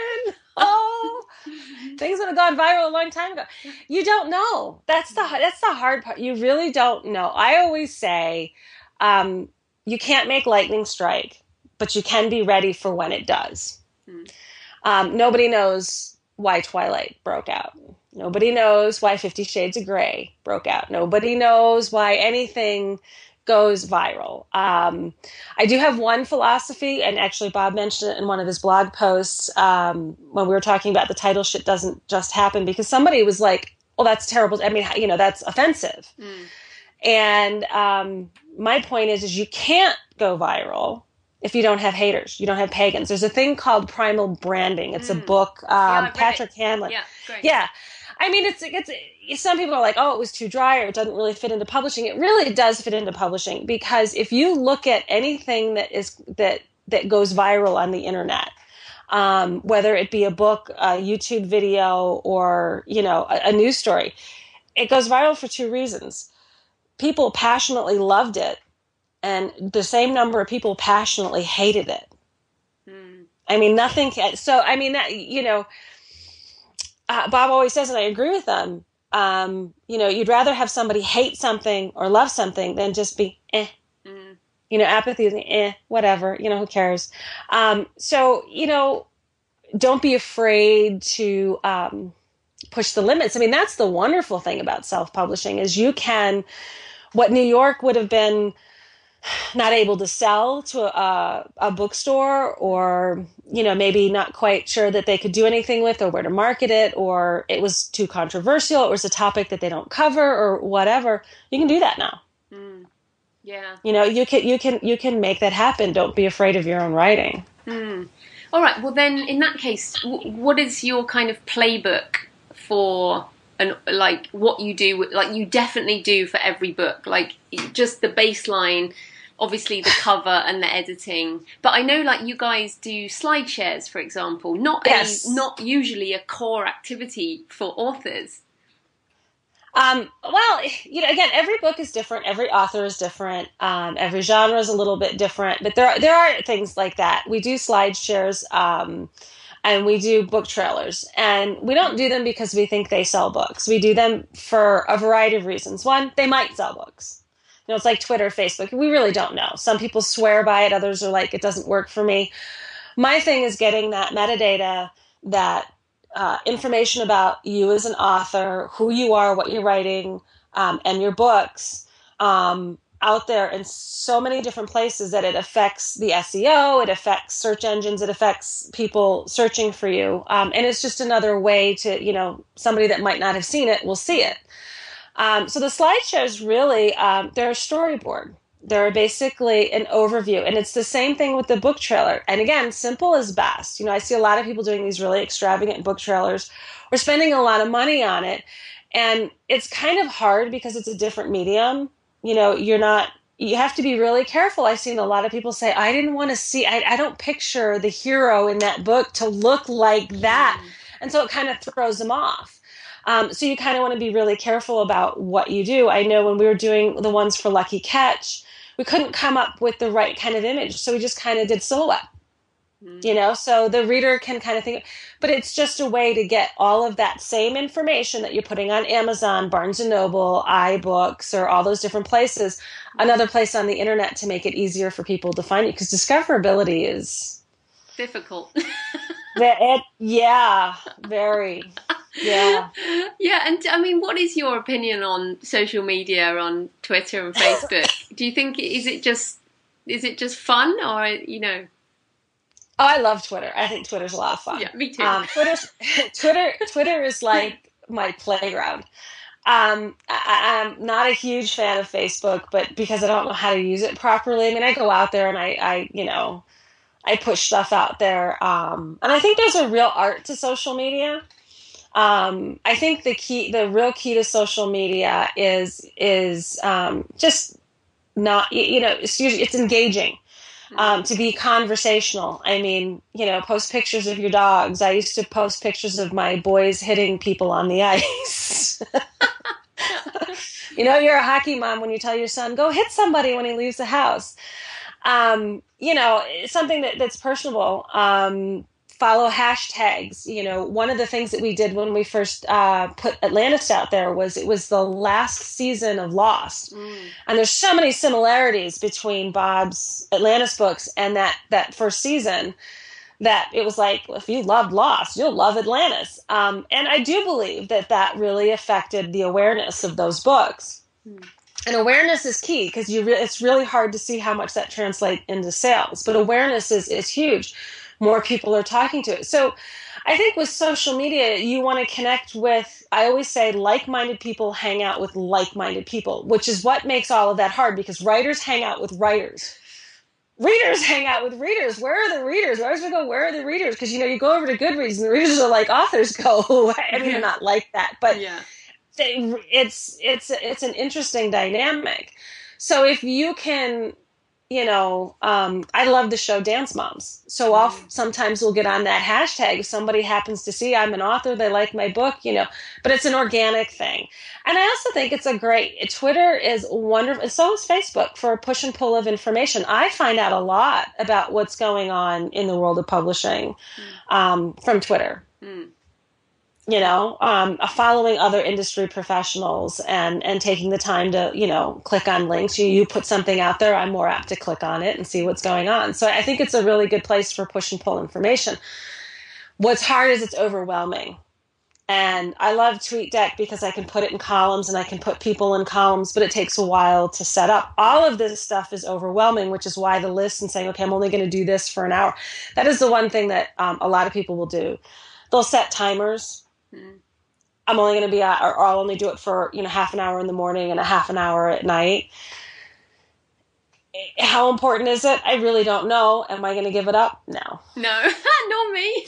oh, things would have gone viral a long time ago. You don't know. That's the that's the hard part. You really don't know. I always say, Um, you can't make lightning strike, but you can be ready for when it does. Hmm. Um, nobody knows why Twilight broke out. Nobody knows why Fifty Shades of Grey broke out. Nobody knows why anything goes viral. Um, I do have one philosophy, and actually Bob mentioned it in one of his blog posts um, when we were talking about the title Shit Doesn't Just Happen, because somebody was like, oh, that's terrible. I mean, you know, that's offensive. Hmm. And um, my point is, is you can't go viral if you don't have haters. You don't have pagans. There's a thing called primal branding. It's mm. a book. Um, yeah, Patrick it. Hanlon. Yeah, great. Yeah. I mean, it's, it's, some people are like, oh, it was too dry, or it doesn't really fit into publishing. It really does fit into publishing, because if you look at anything that is, that, that goes viral on the internet, um, whether it be a book, a YouTube video, or, you know, a, a news story, it goes viral for two reasons. People passionately loved it, and the same number of people passionately hated it. Mm. I mean, nothing can, so, I mean, that, you know, uh, Bob always says, and I agree with them, um, you know, you'd rather have somebody hate something or love something than just be eh. Mm. You know, apathy is eh, whatever, you know, who cares? Um, so, you know, don't be afraid to um, push the limits. I mean, that's the wonderful thing about self-publishing is you can, what New York would have been not able to sell to a, a bookstore, or, you know, maybe not quite sure that they could do anything with or where to market it, or it was too controversial, or it was a topic that they don't cover or whatever. You can do that now. Mm. Yeah. You know, you can, you can, you can make that happen. Don't be afraid of your own writing. Mm. All right. Well, then in that case, w- what is your kind of playbook for and like what you do, like you definitely do for every book, like just the baseline, obviously the cover and the editing. But I know like you guys do slide shares, for example, not Yes. a, not usually a core activity for authors. Um, well, you know, again, every book is different. Every author is different. Um, every genre is a little bit different, but there are, there are things like that. We do slide shares, um, and we do book trailers, and we don't do them because we think they sell books. We do them for a variety of reasons. One, they might sell books. You know, it's like Twitter, Facebook. We really don't know. Some people swear by it. Others are like, it doesn't work for me. My thing is getting that metadata, that uh, information about you as an author, who you are, what you're writing, um, and your books um, out there in so many different places that it affects the S E O, it affects search engines, it affects people searching for you. Um, and it's just another way to, you know, somebody that might not have seen it will see it. Um, so the slideshows really, um, they're a storyboard. They're basically an overview. And it's the same thing with the book trailer. And again, simple is best. You know, I see a lot of people doing these really extravagant book trailers or spending a lot of money on it. And it's kind of hard because it's a different medium. You know, you're not, you have to be really careful. I've seen a lot of people say, I didn't want to see, I, I don't picture the hero in that book to look like that. Mm. And so it kind of throws them off. Um, so you kind of want to be really careful about what you do. I know when we were doing the ones for Lucky Catch, we couldn't come up with the right kind of image. So we just kind of did silhouette, mm. you know, so the reader can kind of think, but it's just a way to get all of that same information that you're putting on Amazon, Barnes and Noble, iBooks, or all those different places, another place on the internet to make it easier for people to find you, because discoverability is difficult. it, yeah, very. Yeah. Yeah. And I mean, what is your opinion on social media, on Twitter and Facebook? Do you think, is it just, is it just fun, or, you know? Oh, I love Twitter. I think Twitter's a lot of fun. Yeah, me too. Um, Twitter's, Twitter, Twitter is like my playground. Um, I, I'm not a huge fan of Facebook, but because I don't know how to use it properly. I mean, I go out there and I, I you know, I push stuff out there. Um, and I think there's a real art to social media. Um, I think the key, the real key to social media is, is, um, just not, you know, it's usually, it's engaging, um, to be conversational. I mean, you know, post pictures of your dogs. I used to post pictures of my boys hitting people on the ice. You know, you're a hockey mom when you tell your son, go hit somebody when he leaves the house. Um, you know, it's something that, that's personable. Um, follow hashtags. You know, one of the things that we did when we first uh, put Atlantis out there was it was the last season of Lost. Mm. And there's so many similarities between Bob's Atlantis books and that, that first season that it was like, well, if you loved Lost, you'll love Atlantis. Um, and I do believe that that really affected the awareness of those books. Mm. And awareness is key, because you re- it's really hard to see how much that translates into sales. But awareness is, is huge. More people are talking to it. So I think with social media, you want to connect with, I always say, like-minded people hang out with like-minded people, which is what makes all of that hard, because writers hang out with writers. Readers hang out with readers. Where are the readers? I always go, where are the readers? Because, you know, you go over to Goodreads and the readers are like authors go. I mean, they're not like that, but yeah. they, it's it's it's an interesting dynamic. So if you can, you know, um, I love the show Dance Moms. So I'll sometimes we'll get on that hashtag if somebody happens to see I'm an author, they like my book, you know, but it's an organic thing. And I also think it's a great, Twitter is wonderful. So is Facebook for a push and pull of information. I find out a lot about what's going on in the world of publishing um, from Twitter. Mm. you know, um, following other industry professionals and, and taking the time to, you know, click on links. You, you put something out there, I'm more apt to click on it and see what's going on. So I think it's a really good place for push and pull information. What's hard is it's overwhelming. And I love TweetDeck because I can put it in columns and I can put people in columns, but it takes a while to set up. All of this stuff is overwhelming, which is why the list and saying, okay, I'm only going to do this for an hour. That is the one thing that um, a lot of people will do. They'll set timers. Mm-hmm. I'm only going to be at, or I'll only do it for, you know, half an hour in the morning and a half an hour at night. How important is it? I really don't know. Am I going to give it up? No. No, not me.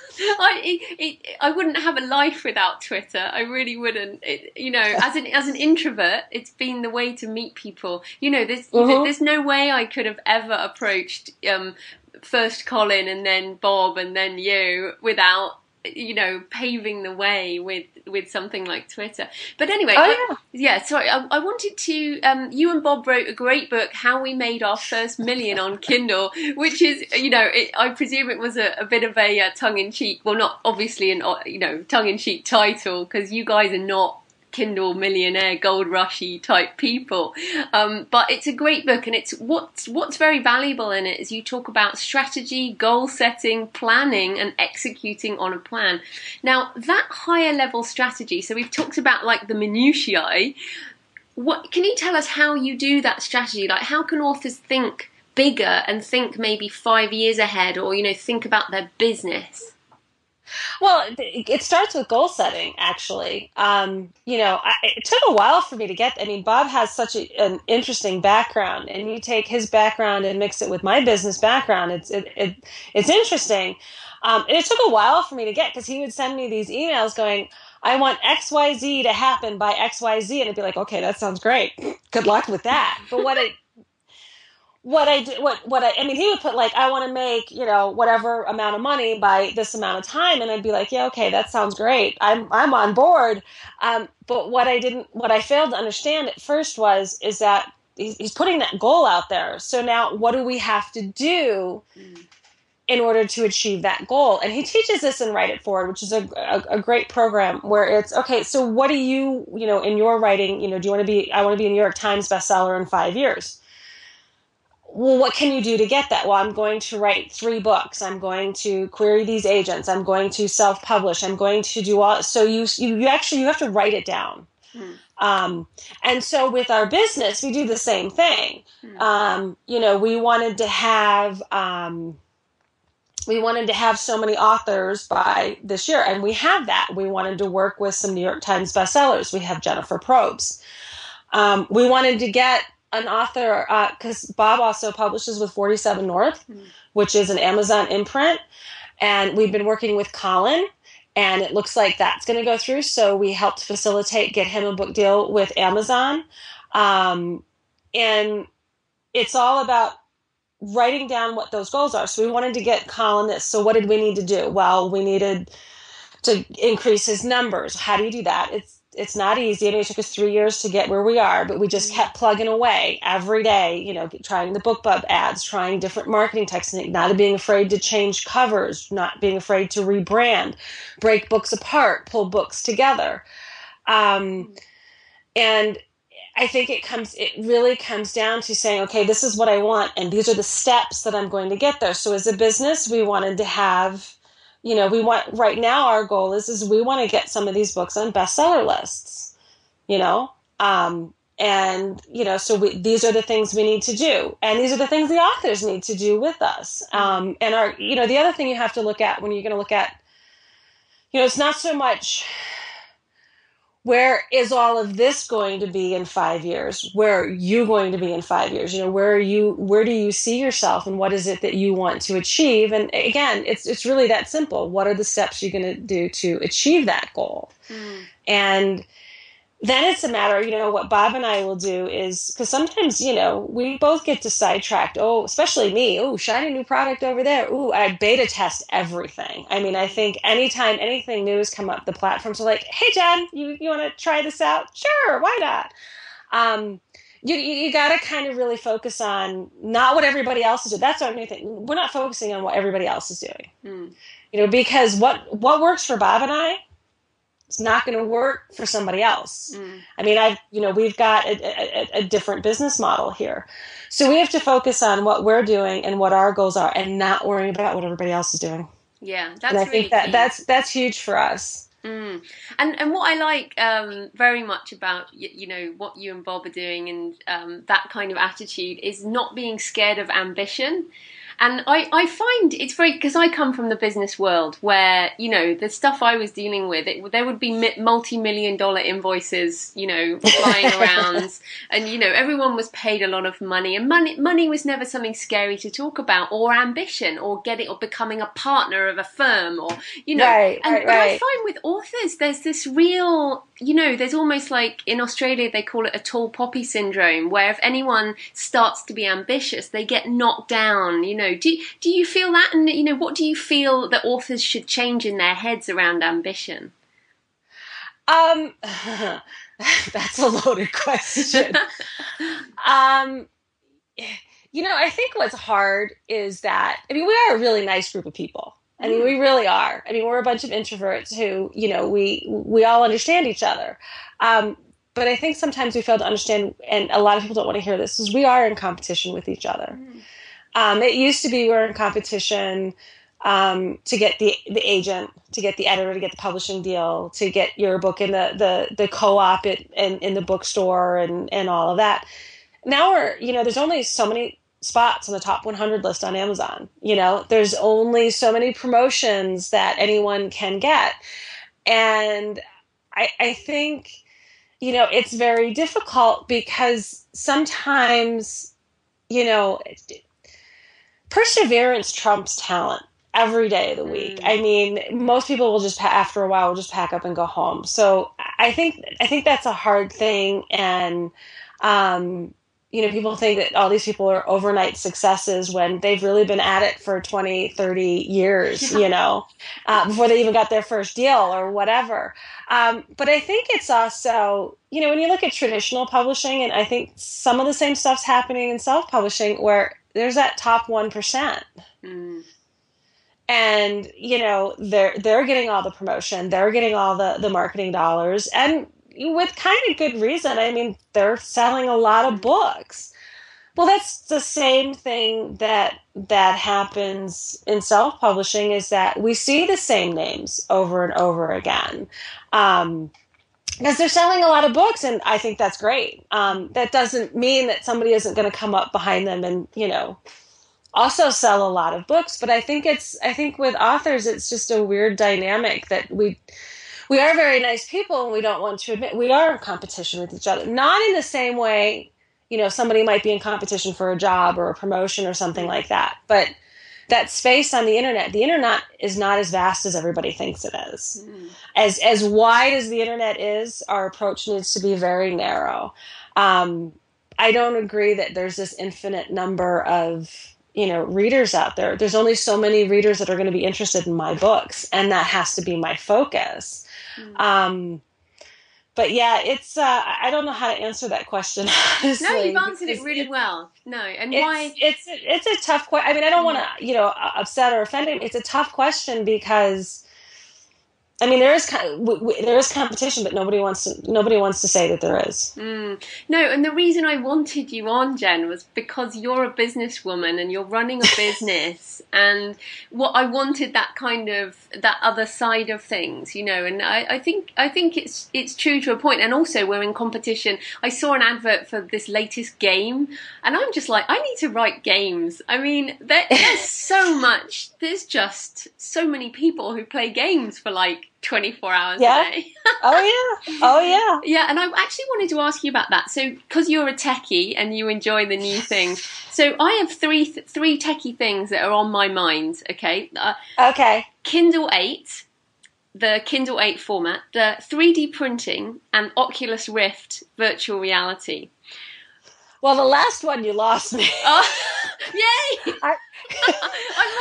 I it, it, I wouldn't have a life without Twitter. I really wouldn't. It, you know, as an as an introvert, it's been the way to meet people. You know, there's mm-hmm. there's no way I could have ever approached um, first Colin and then Bob and then you without, you know, paving the way with, with something like Twitter. But anyway, oh, yeah. I, yeah, sorry, I, I wanted to, um, you and Bob wrote a great book, How We Made Our First Million on Kindle, which is, you know, it, I presume it was a, a bit of a uh, tongue-in-cheek, well, not obviously an, you know, tongue-in-cheek title, because you guys are not Kindle millionaire gold rushy type people, um, but it's a great book, and it's what's what's very valuable in it is you talk about strategy, goal setting, planning, and executing on a plan. Now that higher level strategy, so we've talked about like the minutiae. What can you tell us how you do that strategy? Like, how can authors think bigger and think maybe five years ahead, or you know, think about their business? Well, it starts with goal setting, actually. Um, you know, I, it took a while for me to get, I mean, Bob has such a, an interesting background, and you take his background and mix it with my business background. It's, it, it it's interesting. Um, and it took a while for me to get, because he would send me these emails going, I want X Y Z to happen by X Y Z. And I'd be like, okay, that sounds great. Good luck with that. But what it, What I do, what what I, I mean, he would put like, I want to make, you know, whatever amount of money by this amount of time, and I'd be like, yeah, okay, that sounds great. I'm I'm on board. Um, but what I didn't, what I failed to understand at first was is that he's, he's putting that goal out there. So now, what do we have to do in order to achieve that goal? And he teaches this in Write It Forward, which is a, a a great program where it's okay. So what do you, you know, in your writing, you know, do you want to be? I want to be a New York Times bestseller in five years. Well, what can you do to get that? Well, I'm going to write three books. I'm going to query these agents. I'm going to self-publish. I'm going to do all. So you, you, you actually, you have to write it down. Hmm. Um, and so with our business, we do the same thing. Hmm. Um, you know, we wanted to have, um, we wanted to have so many authors by this year, and we have that. We wanted to work with some New York Times bestsellers. We have Jennifer Probst. Um, we wanted to get an author, because uh, Bob also publishes with forty-seven North, mm-hmm. which is an Amazon imprint. And we've been working with Colin, and it looks like that's going to go through. So we helped facilitate, get him a book deal with Amazon. Um, and it's all about writing down what those goals are. So we wanted to get Colin this. So what did we need to do? Well, we needed to increase his numbers. How do you do that? It's It's not easy. I mean, it took us three years to get where we are, but we just kept plugging away every day, you know, trying the BookBub ads, trying different marketing techniques, not being afraid to change covers, not being afraid to rebrand, break books apart, pull books together. Um, and I think it comes, it really comes down to saying, okay, this is what I want, and these are the steps that I'm going to get there. So as a business, we wanted to have, you know, we want, right now our goal is, is we want to get some of these books on bestseller lists, you know, um, and, you know, so we, these are the things we need to do. And these are the things the authors need to do with us. Um, and our, you know, the other thing you have to look at when you're going to look at, you know, it's not so much where is all of this going to be in five years? Where are you going to be in five years? You know, where are you, where do you see yourself, and what is it that you want to achieve? And again, it's it's really that simple. What are the steps you're going to do to achieve that goal? Mm. And then it's a matter, you know, what Bob and I will do is, because sometimes, you know, we both get to sidetracked. Oh, especially me. Oh, shiny new product over there. Oh, I beta test everything. I mean, I think anytime anything new has come up, the platforms are like, hey, Jen, you, you want to try this out? Sure, why not? Um, you you, you got to kind of really focus on not what everybody else is doing. That's our new thing. We're not focusing on what everybody else is doing. Mm. You know, because what what works for Bob and I it's not going to work for somebody else. Mm. I mean, I've, you know, we've got a, a, a different business model here. So we have to focus on what we're doing and what our goals are and not worrying about what everybody else is doing. Yeah, that's and I really think that key. that's, that's huge for us. Mm. And and what I like um, very much about you, you know what you and Bob are doing and um, that kind of attitude is not being scared of ambition. And I, I find it's very, because I come from the business world where, you know, the stuff I was dealing with, it, there would be multi-million dollar invoices, you know, flying around. And, you know, everyone was paid a lot of money. And money money was never something scary to talk about, or ambition, or getting, or becoming a partner of a firm, or, you know. Right, and right, but right. I find with authors, there's this real, you know, there's almost like, in Australia, they call it a tall poppy syndrome, where if anyone starts to be ambitious, they get knocked down, you know. Do, do you feel that? And, you know, what do you feel that authors should change in their heads around ambition? Um, that's a loaded question. um, you know, I think what's hard is that, I mean, we are a really nice group of people. I mean, we really are. I mean, we're a bunch of introverts who, you know, we, we all understand each other. Um, but I think sometimes we fail to understand, and a lot of people don't want to hear this, is we are in competition with each other. Mm. Um, it used to be we were in competition um, to get the the agent, to get the editor, to get the publishing deal, to get your book in the the, the co-op it, in, in the bookstore and, and all of that. Now we're, you know, there's only so many spots on the top one hundred list on Amazon. You know, there's only so many promotions that anyone can get. And I, I think, you know, it's very difficult because sometimes, you know, it, perseverance trumps talent every day of the week. Mm. I mean, most people will just, after a while, will just pack up and go home. So I think, I think that's a hard thing. And, um, you know, people think that all these people are overnight successes when they've really been at it for twenty, thirty years, yeah. you know, uh, before they even got their first deal or whatever. Um, but I think it's also, you know, when you look at traditional publishing, and I think some of the same stuff's happening in self-publishing where there's that top one percent. Mm. And, you know, they're, they're getting all the promotion, they're getting all the, the marketing dollars, and with kind of good reason. I mean, they're selling a lot of books. Well, that's the same thing that that happens in self-publishing, is that we see the same names over and over again. Um, because they're selling a lot of books, and I think that's great. Um, that doesn't mean that somebody isn't going to come up behind them and, you know, also sell a lot of books. But I think it's, I think with authors, it's just a weird dynamic that we, we are very nice people, and we don't want to admit we are in competition with each other. Not in the same way, you know, somebody might be in competition for a job or a promotion or something like that. But that space on the internet, the internet is not as vast as everybody thinks it is. Mm. As as wide as the internet is, our approach needs to be very narrow. Um, I don't agree that there's this infinite number of, you know, readers out there. There's only so many readers that are going to be interested in my books, and that has to be my focus. Mm. Um, but yeah, it's, uh, I don't know how to answer that question, honestly. No, you've answered it really well. No, and it's, why? It's, it's a tough question. I mean, I don't want to, you know, upset or offend him. It's a tough question because, I mean, there is kind of, w- w- there is competition, but nobody wants to nobody wants to say that there is. Mm. No, and the reason I wanted you on, Jen, was because you're a businesswoman and you're running a business, and what I wanted that kind of that other side of things, you know. And I, I think I think it's it's true to a point. And also, we're in competition. I saw an advert for this latest game, and I'm just like, I need to write games. I mean, there, there's so much. There's just so many people who play games for like twenty-four hours yeah. a day. Oh yeah. Oh yeah. Yeah, and I actually wanted to ask you about that. So, because you're a techie and you enjoy the new things, so I have three th- three techie things that are on my mind. Okay. Uh, okay. Kindle eight, the Kindle eight format, the three D printing, and Oculus Rift virtual reality. Well, the last one you lost me. Oh, yay! I, I'm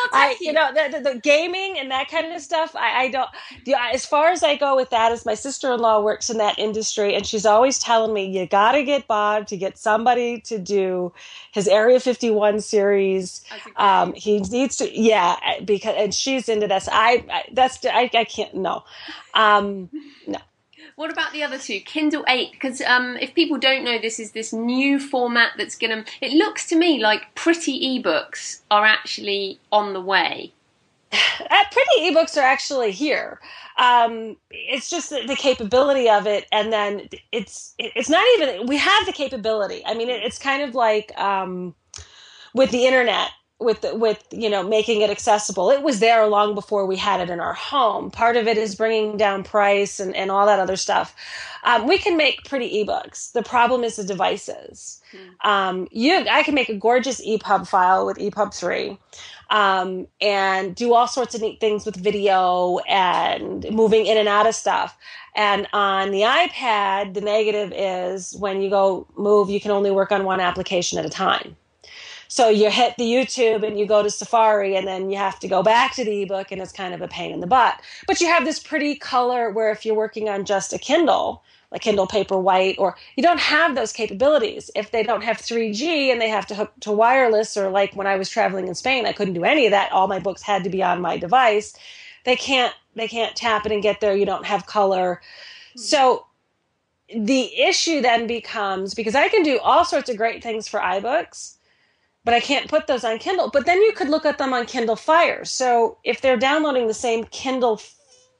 I, you. you know, the, the, the gaming and that kind of stuff. I, I don't. The, as far as I go with that, is my sister-in-law works in that industry, and she's always telling me you got to get Bob to get somebody to do his Area fifty-one series. Um, he needs to, yeah, because and she's into this. I, I that's I, I can't no, um, no. What about the other two? Kindle eight, because um, if people don't know, this is this new format that's going to... It looks to me like pretty ebooks are actually on the way. Uh, pretty ebooks are actually here. Um, it's just the, the capability of it, and then it's it's not even... We have the capability. I mean, it, it's kind of like um, with the internet. With, the, with you know, making it accessible. It was there long before we had it in our home. Part of it is bringing down price and, and all that other stuff. Um, we can make pretty ebooks. The problem is the devices. Hmm. Um, you, I can make a gorgeous E P U B file with E P U B three um, and do all sorts of neat things with video and moving in and out of stuff. And on the iPad, the negative is when you go move, you can only work on one application at a time. So you hit the YouTube and you go to Safari, and then you have to go back to the ebook, and it's kind of a pain in the butt. But you have this pretty color where if you're working on just a Kindle, like Kindle Paperwhite, or you don't have those capabilities. If they don't have three G and they have to hook to wireless, or like when I was traveling in Spain, I couldn't do any of that. All my books had to be on my device. They can't, they can't tap it and get there. You don't have color. Mm-hmm. So the issue then becomes, because I can do all sorts of great things for iBooks, but I can't put those on Kindle. But then you could look at them on Kindle Fire. So if they're downloading the same Kindle f-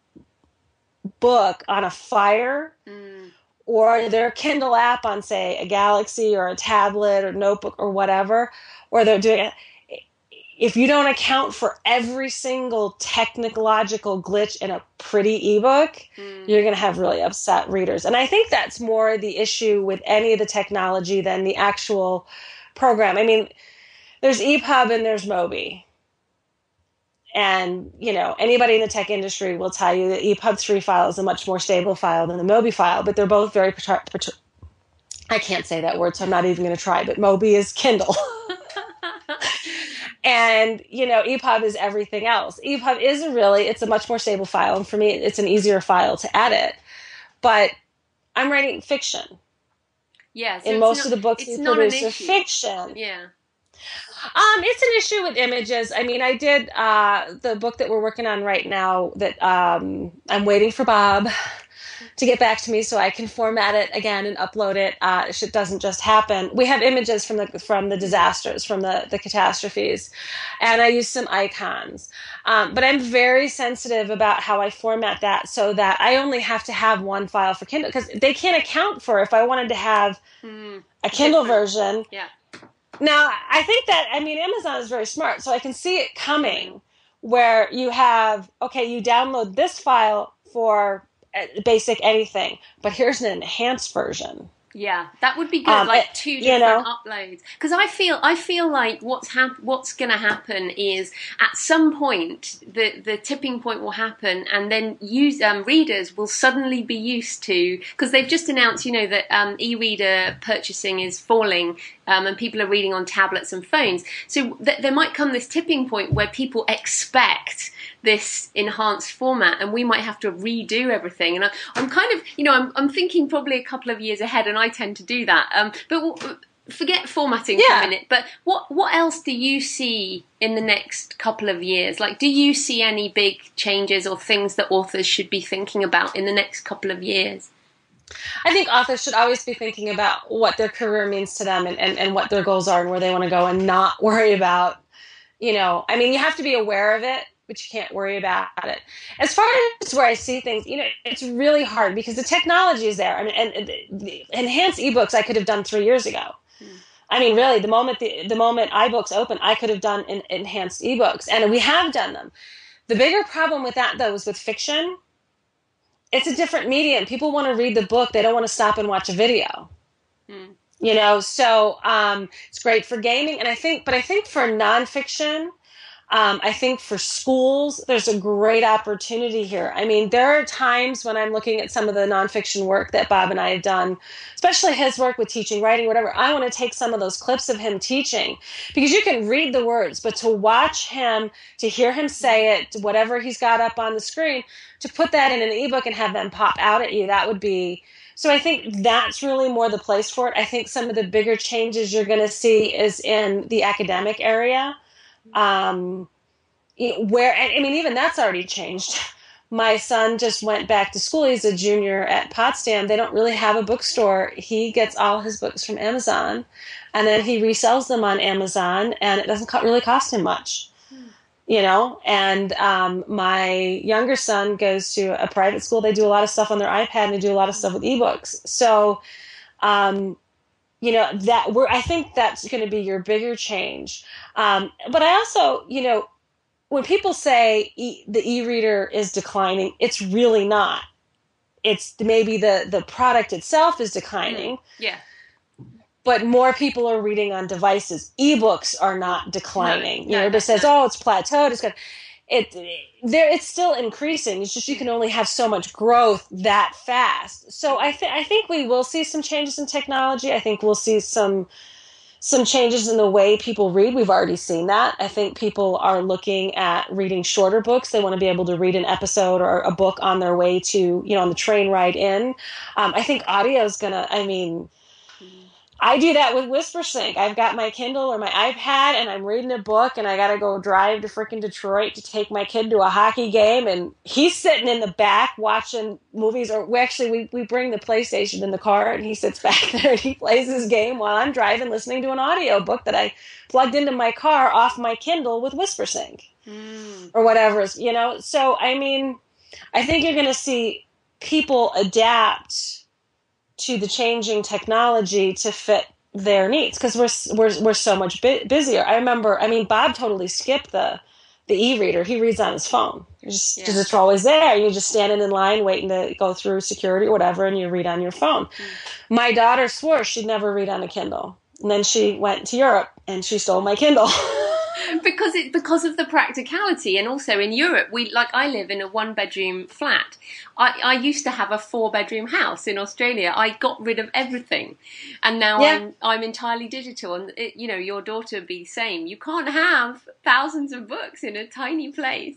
book on a Fire, mm. or their Kindle app on, say, a Galaxy or a tablet or notebook or whatever, or they're doing it, if you don't account for every single technological glitch in a pretty ebook, mm. you're going to have really upset readers. And I think that's more the issue with any of the technology than the actual program. I mean, there's E P U B and there's Mobi. And, you know, anybody in the tech industry will tell you that E P U B three file is a much more stable file than the Mobi file, but they're both very, I can't say that word, so I'm not even going to try, but Mobi is Kindle. And, you know, E P U B is everything else. E P U B is a really, it's a much more stable file. And for me, it's an easier file to edit. But I'm writing fiction. Yeah, so and most not, of the books we produce are fiction. Yeah. Um, it's an issue with images. I mean, I did uh, the book that we're working on right now that um, I'm waiting for Bob to get back to me so I can format it again and upload it. Uh, it doesn't just happen. We have images from the from the disasters, from the, the catastrophes, and I use some icons. Um, but I'm very sensitive about how I format that so that I only have to have one file for Kindle, because they can't account for if I wanted to have mm, a Kindle different. version. Yeah. Now, I think that, I mean, Amazon is very smart, so I can see it coming where you have, okay, you download this file for basic anything, but here's an enhanced version. Yeah, that would be good. Um, like two different you know, uploads. Because I feel, I feel like what's hap- what's going to happen is at some point the the tipping point will happen, and then use um, readers will suddenly be used to, because they've just announced, you know, that um, e-reader purchasing is falling, um, and people are reading on tablets and phones. So th- there might come this tipping point where people expect this enhanced format, and we might have to redo everything. And I, I'm kind of, you know, I'm, I'm thinking probably a couple of years ahead, and I tend to do that. Um, but w- forget formatting yeah. for a minute. But what what else do you see in the next couple of years? Like, do you see any big changes or things that authors should be thinking about in the next couple of years? I think authors should always be thinking about what their career means to them, and, and, and what their goals are and where they want to go, and not worry about, you know, I mean, you have to be aware of it, but you can't worry about it. As far as where I see things, you know, it's really hard because the technology is there. I mean, and, and the enhanced ebooks I could have done three years ago. Hmm. I mean, really, the moment the, the moment iBooks open, I could have done in, enhanced ebooks, and we have done them. The bigger problem with that, though, is with fiction. It's a different medium. People want to read the book; they don't want to stop and watch a video. Hmm. You know, so um, it's great for gaming, and I think, but I think for nonfiction. Um, I think for schools, there's a great opportunity here. I mean, there are times when I'm looking at some of the nonfiction work that Bob and I have done, especially his work with teaching, writing, whatever. I want to take some of those clips of him teaching, because you can read the words, but to watch him, to hear him say it, whatever he's got up on the screen, to put that in an ebook and have them pop out at you, that would be... So I think that's really more the place for it. I think some of the bigger changes you're going to see is in the academic area. Um, where, I mean, even that's already changed. My son just went back to school. He's a junior at Potsdam. They don't really have a bookstore. He gets all his books from Amazon, and then he resells them on Amazon, and it doesn't co- really cost him much, you know? And um, my younger son goes to a private school. They do a lot of stuff on their iPad, and they do a lot of stuff with ebooks. So, um, you know, that we're, I think that's going to be your bigger change. Um, but I also, you know, when people say e- the e-reader is declining, it's really not. It's maybe the, the product itself is declining. Yeah. But more people are reading on devices. Ebooks are not declining. No, you know, no, everybody says, no. oh, it's plateaued. It's good. It, there, it's still increasing. It's just you can only have so much growth that fast. So I think I think we will see some changes in technology. I think we'll see some some changes in the way people read. We've already seen that. I think people are looking at reading shorter books. They want to be able to read an episode or a book on their way to, you know, on the train ride in. Um, I think audio is gonna. I mean. I do that with WhisperSync. I've got my Kindle or my iPad, and I'm reading a book, and I got to go drive to freaking Detroit to take my kid to a hockey game, and he's sitting in the back watching movies. Or we actually we, we bring the PlayStation in the car, and he sits back there and he plays his game while I'm driving, listening to an audio book that I plugged into my car off my Kindle with WhisperSync mm. or whatever, you know. So I mean, I think you're going to see people adapt to the changing technology to fit their needs, because we're we're we're so much bu- busier. I remember, I mean, Bob totally skipped the the e-reader. He reads on his phone, just because yeah. it's always there. You're just standing in line waiting to go through security or whatever, and you read on your phone. Mm. My daughter swore she'd never read on a Kindle, and then she went to Europe and she stole my Kindle. Because it because of the practicality, and also in Europe, we like I live in a one bedroom flat. I, I used to have a four bedroom house in Australia. I got rid of everything, and now yeah. I'm I'm entirely digital. And it, you know, your daughter would be the same. You can't have thousands of books in a tiny place.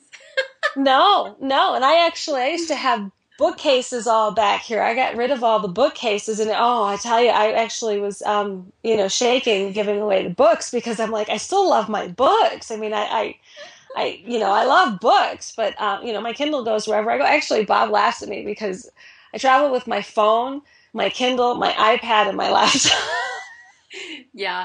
no, no, and I actually I used to have bookcases all back here. I got rid of all the bookcases, and oh, I tell you, I actually was, um, you know, shaking giving away the books, because I'm like, I still love my books. I mean, I, I, I you know, I love books, but um, you know, my Kindle goes wherever I go. Actually, Bob laughs at me because I travel with my phone, my Kindle, my iPad, and my laptop. Yeah.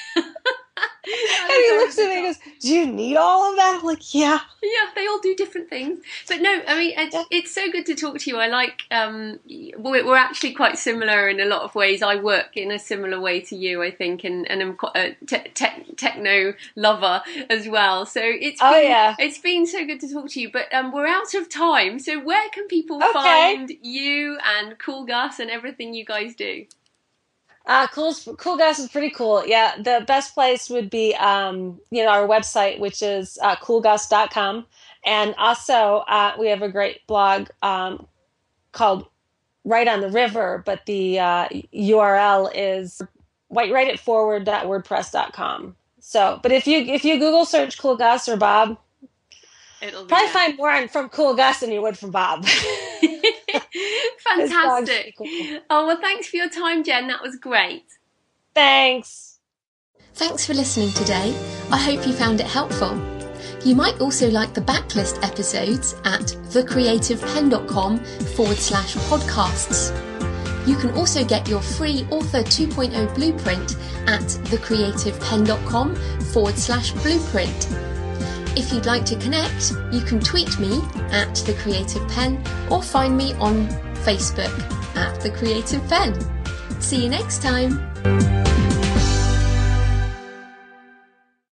And he looks at me and goes, do you need all of that? I'm like, yeah. Yeah, they all do different things. But no, I mean, it's, it's so good to talk to you. I like, um, we're, we're actually quite similar in a lot of ways. I work in a similar way to you, I think, and, and I'm quite a te- te- techno lover as well. So it's been, oh, yeah. it's been so good to talk to you. But um, we're out of time. So where can people okay. find you and Cool Gus and everything you guys do? Uh, cool, Cool Gus is pretty cool. Yeah, the best place would be, um, you know, our website, which is uh, cool gus dot com. And also, uh, we have a great blog um, called Write on the River, but the uh, U R L is write it forward dot wordpress dot com. So, but if you if you Google search Cool Gus or Bob, it'll be probably there. find more on, from Cool Gus than you would from Bob. Fantastic. Cool. Oh, well, thanks for your time, Jen. That was great. Thanks. Thanks for listening today. I hope you found it helpful. You might also like the backlist episodes at thecreativepen.com forward slash podcasts. You can also get your free Author two point oh blueprint at thecreativepen.com forward slash blueprint. If you'd like to connect, you can tweet me at The Creative Pen or find me on Facebook at The Creative Pen. See you next time.